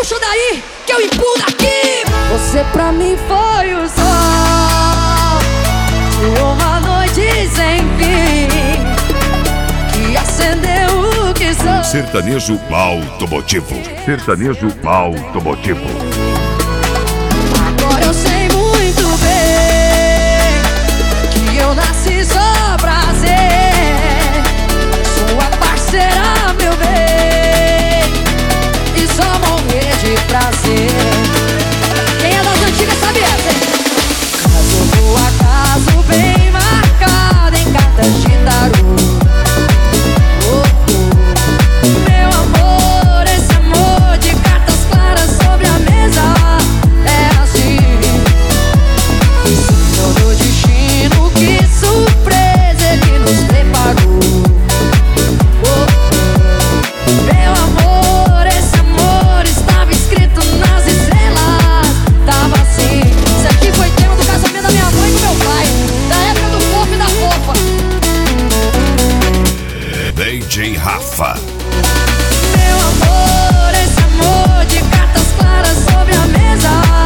puxo daí, que eu empurro daqui. Você pra mim foi o sol de uma noite sem fim, que acendeu o que sou. Sertanejo automotivo. Sertanejo automotivo. Agora eu sei muito bem que eu nasci só pra ser sua parceira, meu bem, e só morrer de prazer. Quem é das antigas sabe essa, hein? Caso por acaso bem marcado em cartas de tarô. Meu amor, esse amor de cartas claras sobre a mesa é assim. Senhor do destino, que surpresa ele nos preparou. Meu amor, esse amor estava escrito nas estrelas. Tava assim. Isso aqui foi tema do casamento da minha mãe e do meu pai, da época do fofo e da fofa. DJ Rafa. Meu amor, esse amor de cartas claras sobre a mesa